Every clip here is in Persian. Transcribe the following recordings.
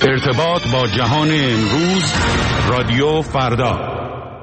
ارتباط با جهان امروز، رادیو فردا.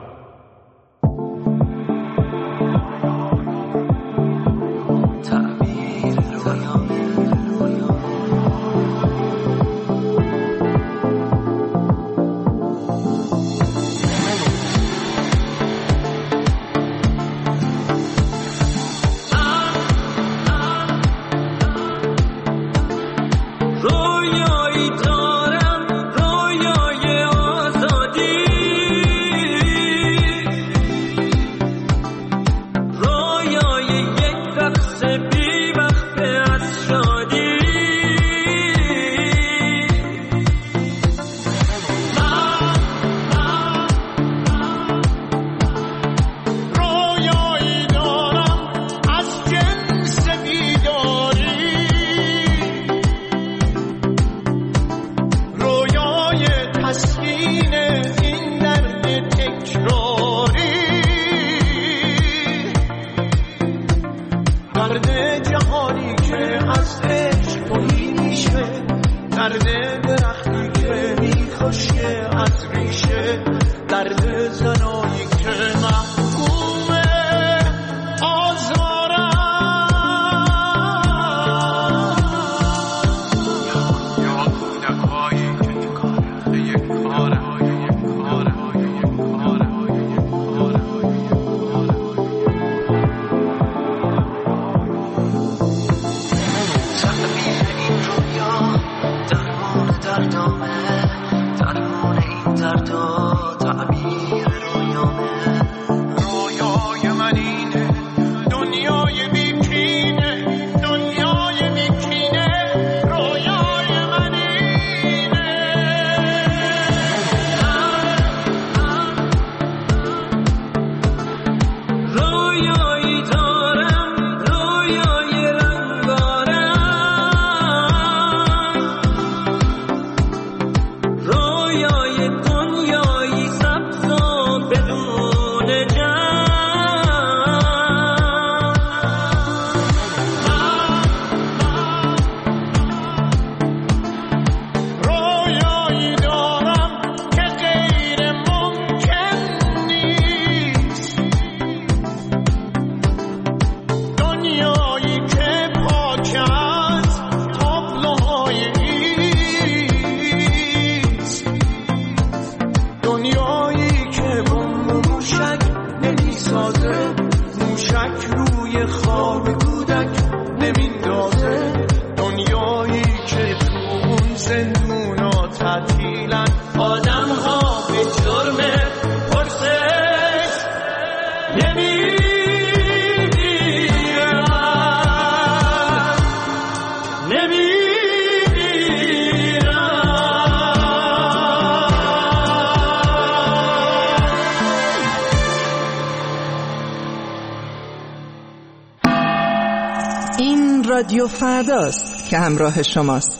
رادیو فرداست که همراه شماست.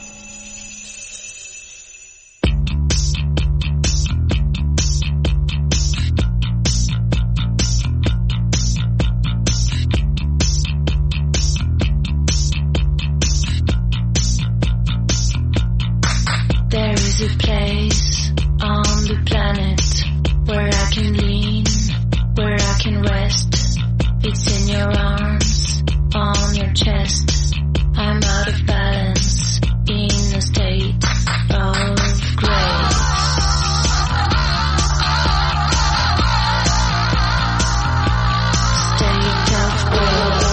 There is a place on the planet where I can lean, where I can rest. It's in your arms, on your chest. I'm out of balance, in a state of grace. State of grace.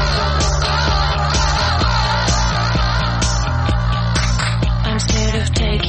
I'm scared of taking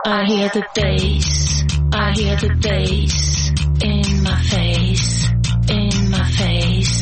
I hear the bass, I hear the bass in my face, in my face.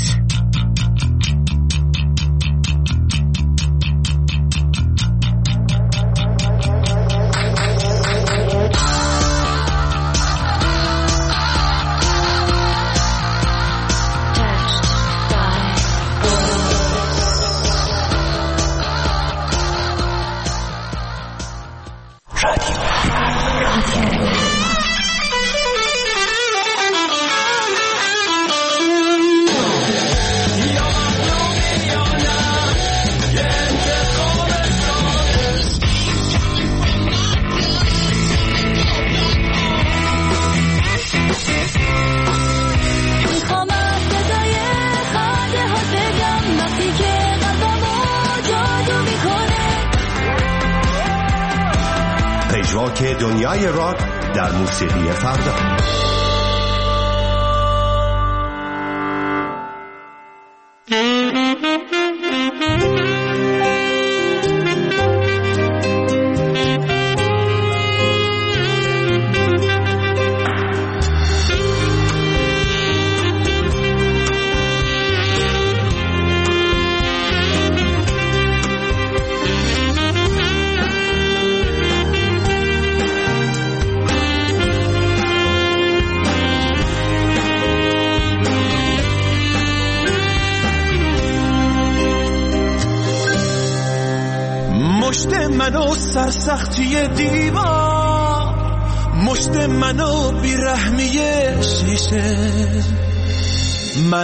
پژواک دنیای راک در موسیقی فردا. مشت منو سرسختی دیوار، مشت منو بیرحمی شیشه، من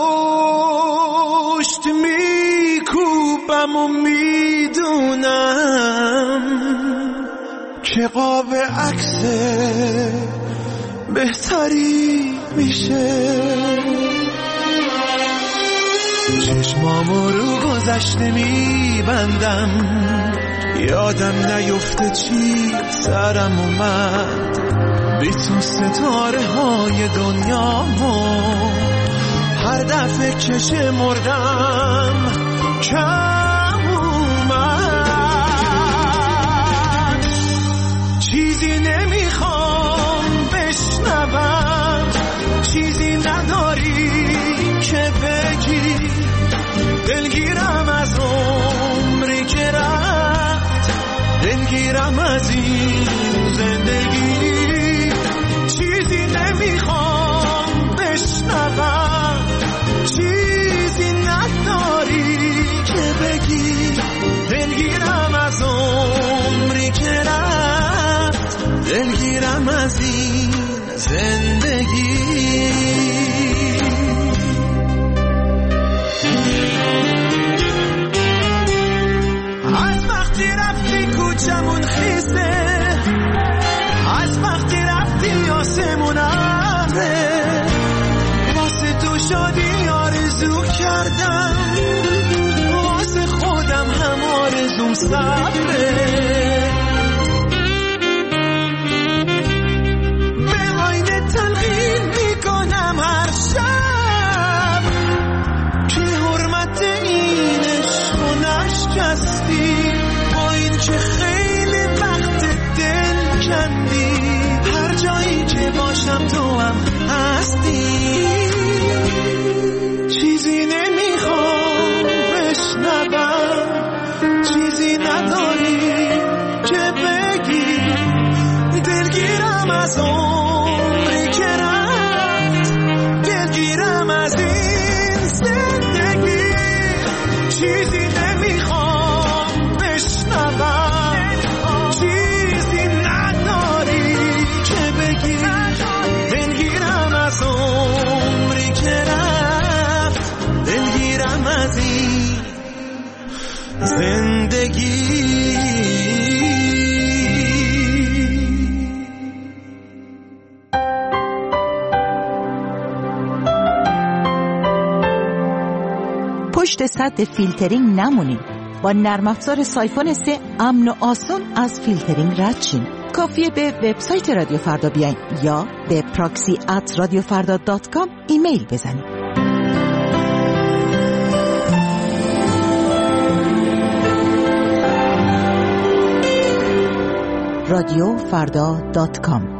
مشت میکوبم و میدونم که قاب عکس بهتری میشه. چشمامو رو گذشته میبندم، یادم نیفته چی سرم اومد، بی تو ستاره های دنیامو هر دفعه که شمردم کم اومد. چیزی نمیخوام بشنوم، چیزی نداری که بگی، دلگیرم از عمری که رفت، دلگیرم از این زندگی. چیزی نمیخوام بشنوم، چیزی نداری که بگی، دلگیرم از عمری که رفت، دلگیرم از این زندگی. از وقتی رفتی کوچمون خیسته، از وقتی رفتی آسمون ابره، واسه تو شادی آرزو کردم، واسه خودم هم آرزوم صبره. به آینه تلقین میکنم هر شب که حرمت این عشق و نشکستی، با این که خیلی وقت دل کندی، هر جایی که باشم تو هم هستی. چیزی نمیخوام بشنوم، چیزی نداری که بگی، دلگیرم از عمری که رفت، دلگیرم از این زندگی. چیزی نمیخوام بشنوم، چیزی نداری که بگی، دلگیرم از عمری که رفت، دلگیرم از این زندگی. پشت سد فیلترینگ نمونید. با نرم افزار سایفون 3 امن و آسان از فیلترینگ رد شین. کافیه به وبسایت رادیو فردا بیاین یا به proxy@radiofarda.com ایمیل بزنید. radiofrda.com.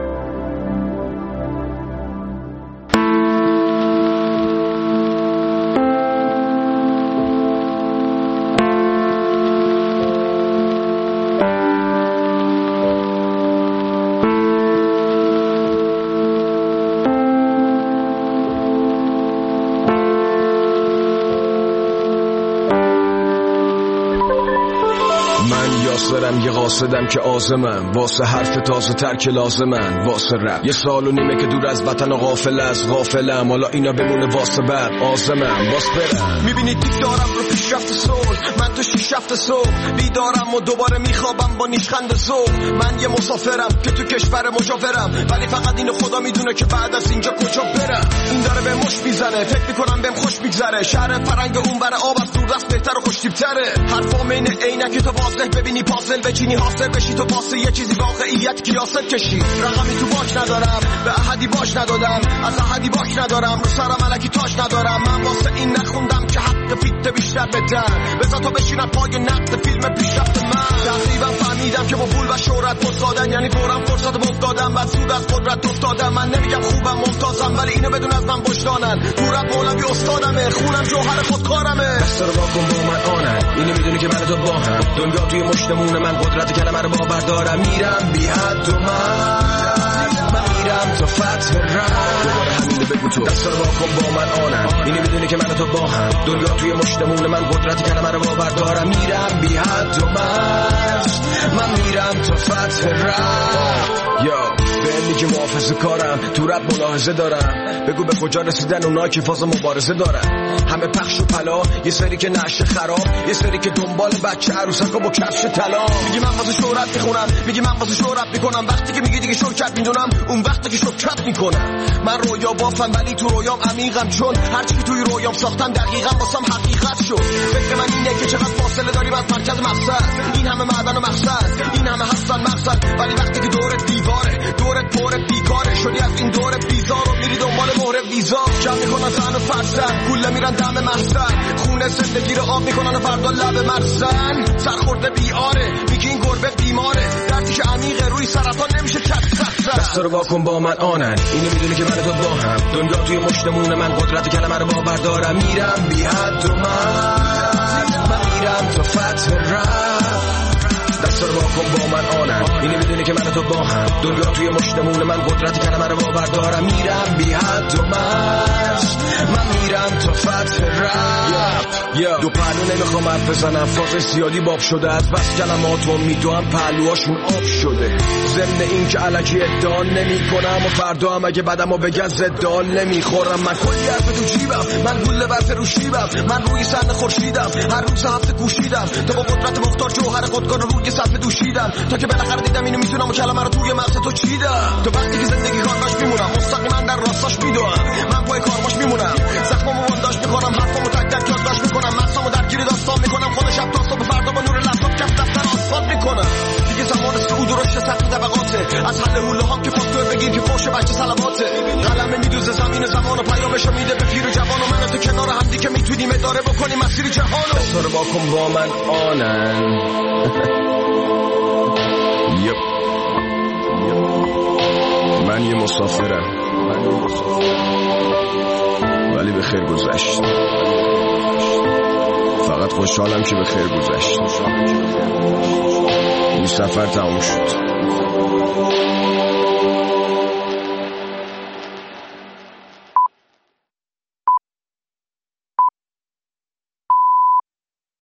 یاسرم یه قاصدم که آزمم واسه حرف تازه تر که لازمن واسه رپ 1.5 سال که دور از وطن و غافلم حالا اینا بمونه واسه بعد آزمم باز برم. میبینید دید دارم رو پیشرفت صلح، من تو 6 هفته صبح بیدارم و دوباره میخوابم با نیشخند ذوق. من یه مسافرم که تو کشور مشاورم، ولی فقط اینو خدا میدونه که بعد از اینجا کجا برم. این داره به مش میزنه، فکر میکنم بهم خوش میگذره. شهر فرنگ اون بره آب از دور دست بهتر و خوشتیب‌تره. حرفام اینه عینک تو واضح ببینی پازل بچینی حاصل بشی تو واسه یه چیزی واقعیت کیاسل کشی. رقمی تو باش ندارم، به احدی باش ندادم، از احدی باش ندارم، رو سرم الکی تاج ندارم. من واسه این نخوندم که حق فیت بیشتر بدن، بذار تا بشینن پای نقد فیلم پیشرفت من. تقریبا فهمیدم که با پول و شهرت مزدادن، یعنی فورا فرصت مفتادم و زود از قدرت افتادم. من نمیگم خوبم ممتازم، ولی اینو بدون از من بشتانن. تو رپ مولوی استادمه، خونم جوهر خودکارمه. دست رو واکن با من آنن، اینو میدونی که من تو با هم دنیا توی مشتمون من قدرت کلمه رو باور دارم. میرم بی حد و من میرم تا فتح رم. دوباره همینو بگو تو، دست رو واکن با من آنن، اینو میدونی که من تو با هم دنیا توی مشتمون من قدرت کلمه رو باور دارم. میرم بی حد و من میرم تا فتح رم. به میگی محافظه کارم، تو رپ ملاحظه دارم. بگو به کجا رسیدن اونا که فاز مبارزه دارن. همه پخش و پلا، یه سری که نشه خراب، یه سری که دنبال بچه عروسکا با کفش طلا. میگی من واسه شهرت میخونم، میگی من واسه شهرت میکنم. وقتی که میگی دیگه شرکت میدونم، اون وقتی که شرکت میکنم. من رویا بافم ولی تو رویام عمیقم، چون هرچی که توی رویام ساختم دقیقاً واسم حقیقت شد. فکر من اینه که چقدر فاصله داریم از مرکز مقصد. این همه معدن و مقصد، این همه هستن مقصد، ولی وقتی که دورت دیواره، دورت پر بیکاره شدی از این دور بیزار و میری دنبال مهر ویزا. جمع میکنن زن و فرزن، گوله میرن دم محزن، خونه زندگی رو آب میکنن و فردا لب مرزن. سرخورده بیاره، میگی این گربه بیماره، دردی که عمیقه روی سرطان نمیشه کت. دست رو واکن با من آنن، اینو میدونی که من تو با هم دنیا توی مشتمون من قدرت کلمه رو باور دارم. میرم بی حد و من میرم تا فتح رم. دست رو واکن با من آنن، اینو میدونی که من تو با هم دنیا توی مشتمون من قدرت کلمه رو باور دارم. میرم بی حد و من میرم تا فتح رم. دو پهلو نمیخوام حرف بزنم، فاز زیادی باب شده، از بس کلماتو میدوام پهلوهاشون آب شده. ضمن این که الکی ادعا نمی کنم و فردا هم اگه بدم و بگن زدال نمیخورم. من کلی حرف تو جیبم، من گله برف رو شیبم، من روی سن خورشیدم، هر روز هفته کوشیدم تا با قدرت مختار جوهر خودکار رو روی صفحه دوشیدم، تا که بالاخره دیدم اینو میتونم و کلمه رو توی مغز تو چیدم. تو وقتی که زندگی کارش میمونم، مستقیما در راستاش میدوام، من پای کارماش میمونم، زخمامو بنداش میکنم، حرفامو تک تک یادداشت میکنم، مغزامو درگیر داستان میکنم، خود شب تا صبح فردا با نور لپتاپ کف دفتر آسفالت میکنم. دیگه زمان صعود و رشد سطح طبقاته، از حل حوله ها که فاکتور بگیر که فوش بچه صلواته. قلم میدوزه زمین زمان و پیامشو میده به پیر و جوان و من تو کنار هم دیگه میتونیم اداره بکنیم مسیر جهانو. دست رو واکن با من آنن. من یه مسافرم ولی به خیر گذشت. فقط خوشحالم که به خیر گذشت. این سفر تموم شد.